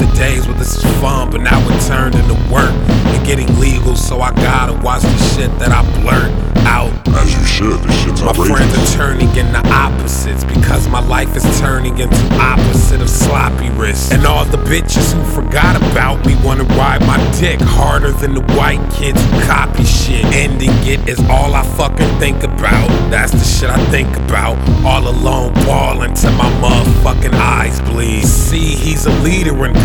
the days where this is fun, but now it turned into work and getting legal, so I gotta watch the shit that I blurt out. As you should, this shit's outrageous. My friends are turning into opposites because my life is turning into opposite of sloppy wrists. And all the bitches who forgot about me wanna ride my dick harder than the white kids who copy shit. Ending it is all I fucking think about. That's the shit I think about. All alone bawling till my motherfucking eyes bleed. See, he's a leader in